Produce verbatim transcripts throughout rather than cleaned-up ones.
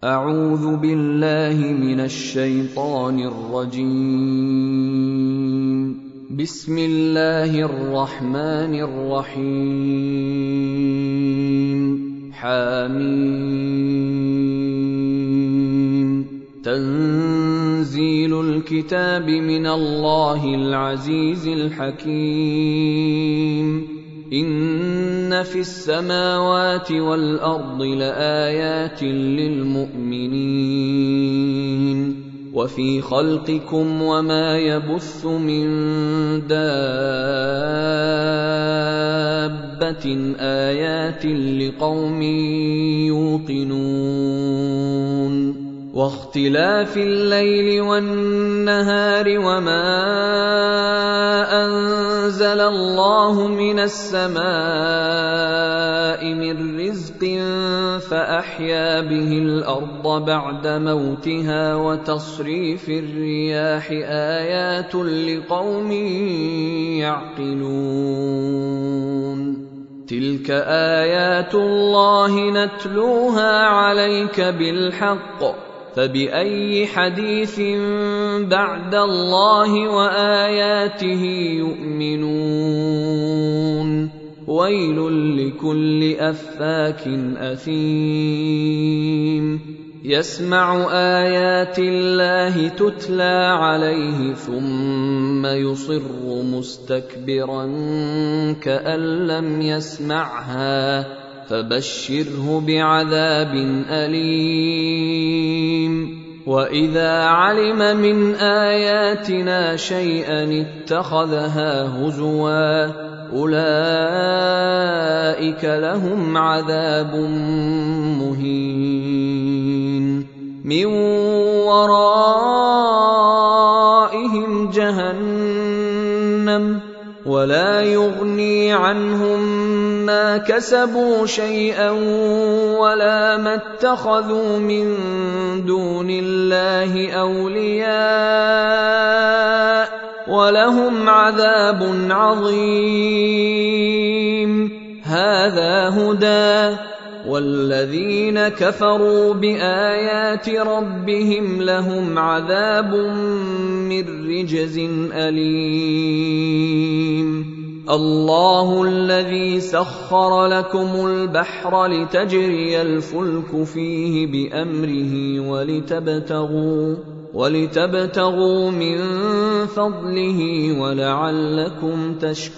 أعوذ بالله من الشيطان الرجيم. بسم الله الرحمن الرحيم. حميم. تنزيل الكتاب من الله العزيز الحكيم. إن في السماوات والأرض لآيات للمؤمنين وفي خلقكم وما يبث من دابة آيات لقوم يوقنون واختلاف الليل والنهار وما أنزل الله من السماء من رزق فأحيا به الأرض بعد موتها وتصريف الرياح آيات لقوم يعقلون تلك آيات الله نتلوها عليك بالحق فبأي حديث بعد الله وآياته يؤمنون ويل لكل أفاك أثيم يسمع آيات الله تتلى عليه ثم يصر مستكبرا كأن لم يسمعها فبشره بعذاب أليم وإذا علم من آياتنا شيئا اتخذها هزوا أولئك لهم عذاب مهين من ورائهم جهنم ولا يغني عنهم ما كسبوا شيئا ولا ما اتخذوا من دون الله أولياء ولهم عذاب عظيم هذا هدى والذين كفروا بآيات ربهم لهم عذاب من رجز أليم الله الذي سخر لكم البحر لتجري الفلك فيه بأمره ولتبتغوا ولتبتغوا من فضله ولعلكم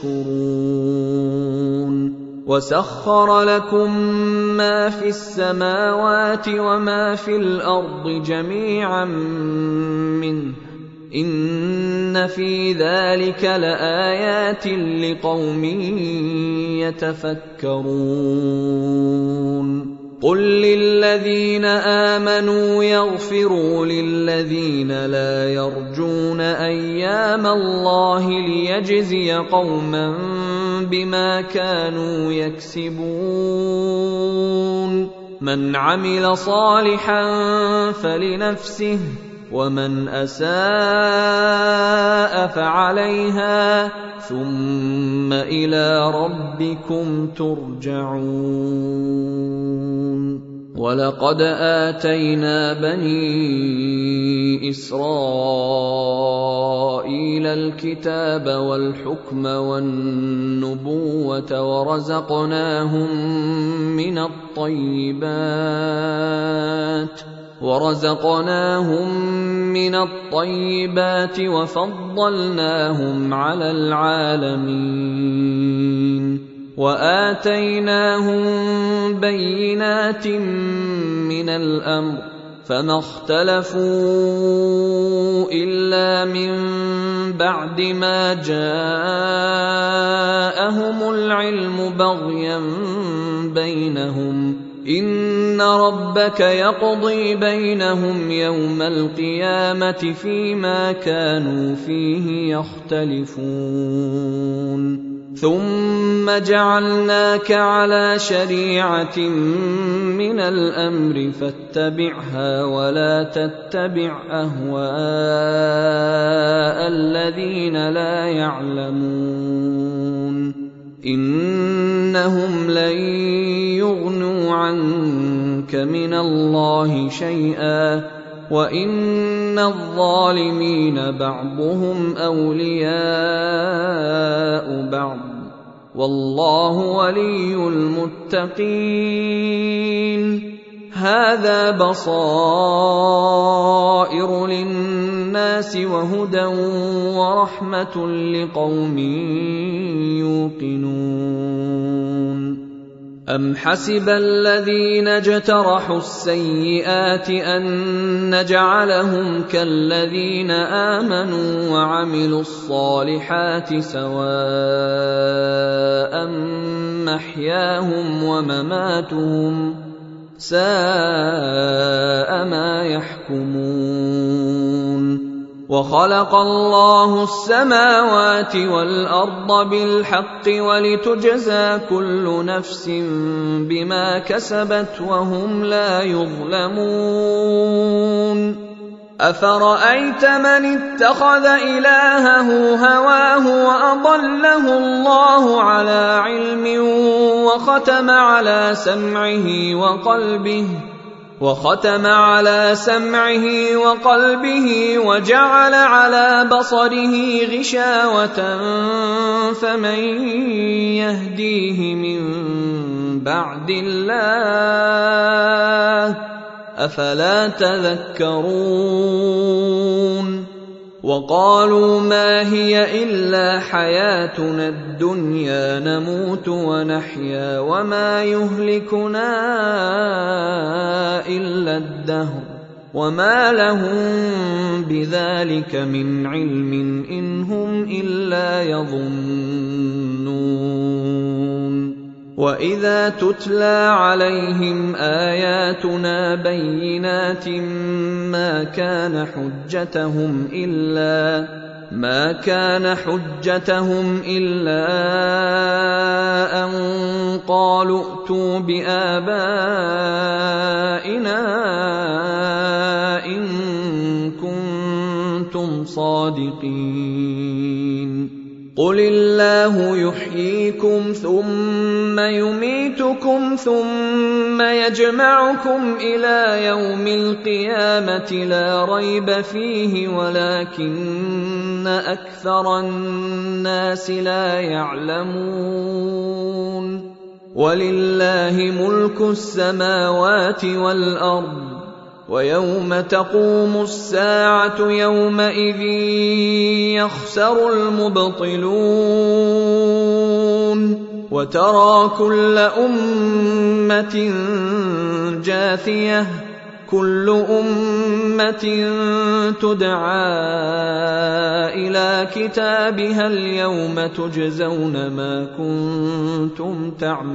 تشكرون وسخر لكم ما في السماوات وما في الأرض جميعا منه إن في ذلك لآيات لقوم يتفكرون قل للذين آمنوا يغفروا للذين لا يرجون أيام الله ليجزي قوما بما كانوا يكسبون من عمل صالحا فلنفسه ومن أساء فعليها ثم إلى ربكم ترجعون ولقد آتينا بني إسرائيل الكتاب والحكم والنبوة ورزقناهم من الطيبات ورزقناهم من الطيبات وفضلناهم على العالمين وآتيناهم بينات من الأمر فما اختلفوا إلا من بعد ما جاءهم العلم بغيا بينهم إن ربك يقضي بينهم يوم القيامة فيما كانوا فيه يختلفون ثم جعلناك على شريعة من الأمر فاتبعها ولا تتبع أهواء الذين لا يعلمون إنهم لن يغنوا عنك من الله شيئا وإن الظالمين بعضهم أولياء بعض والله ولي المتقين. هذا بصائر للناس وهدى ورحمة لقوم يوقنون. أم حسب الذين اجترحوا السيئات أن نجعلهم كالذين آمنوا وعملوا الصالحات سواء محياهم ومماتهم ساء ما يحكمون. وخلق الله السماوات والأرض بالحق ولتجزى كل نفس بما كسبت وهم لا يظلمون. أفرأيت من اتخذ إلهه هواه وأضله الله على علم وختم على سمعه وقلبه وختم على سمعه وقلبه وجعل على بصره غشاوة فمن يهديه من بعد الله أفلا تذكرون. وقالوا ما هي إلا حياتنا الدنيا نموت ونحيا وما يهلكنا إلا الدهر وما لهم بذلك من علم إن هم إلا يظنون. وإذا تتلى عليهم آياتنا بينات ما كان حجتهم إلا ما كان حجتهم إلا أن قالوا ائتوا بآبائنا إن كنتم صادقين. قل الله يحييكم ثم يميتكم ثم يجمعكم إلى يوم القيامة لا ريب فيه ولكن أكثر الناس لا يعلمون. ولله ملك السماوات والأرض ويوم تقوم الساعة يومئذ يخسر المبطلون. وترى كل أمة جاثية كل أمة تدعى إلى كتابها اليوم تجزون ما كنتم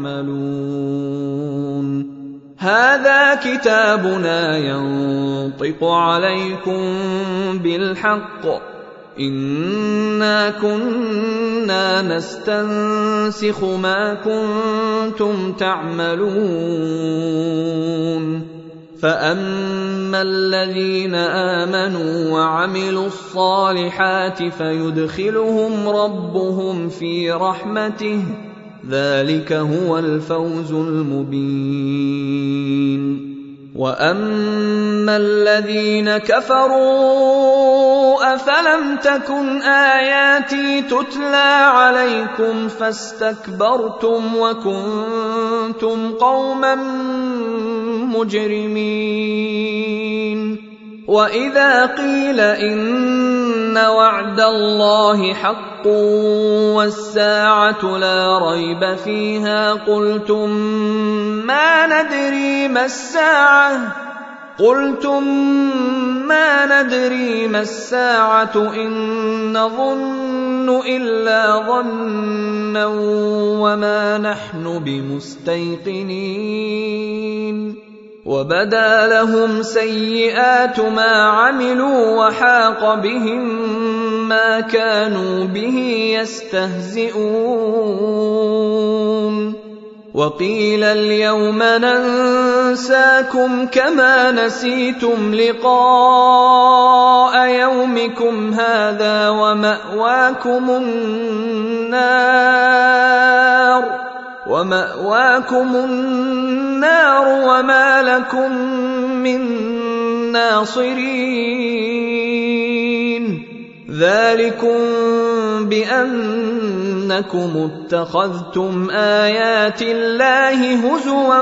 تعملون. هذا كتابنا ينطق عليكم بالحق إنا كنا نستنسخ ما كنتم تعملون. فأما الذين آمنوا وعملوا الصالحات فيدخلهم ربهم في رحمته ذلك هو الفوز المبين. وأما الذين كفروا أفلم تكن آياتي تتلى عليكم فاستكبرتم وكنتم قوما مجرمين. وإذا قيل إن وعد الله حق والساعة لا ريب فيها قلتم ما ندري ما الساعة قلتم ما ندري ما الساعة إن نظن إلا ظنا وما نحن بمستيقنين. وبدا لهم سيئات ما عملوا وحاق بهم ما كانوا به يستهزئون. وقيل اليوم ننساكم ينساكم كما نسيتم لقاء يومكم هذا ومأواكم النار ومأواكم النار وما لكم من ناصرين ذلكم بأنكم اتخذتم آيات الله هزوا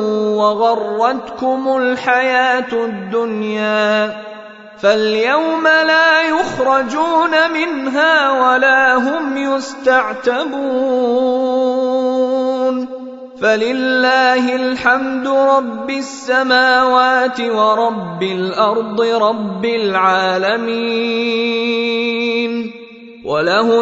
وغرتكم الحياة الدنيا فاليوم لا يخرجون منها ولا هم يستعتبون فلله الحمد رب السماوات ورب الأرض رب العالمين وله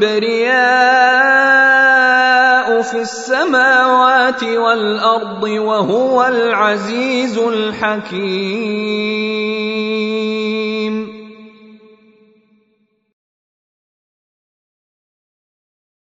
الكبرياء في السماوات والأرض وهو العزيز الحكيم.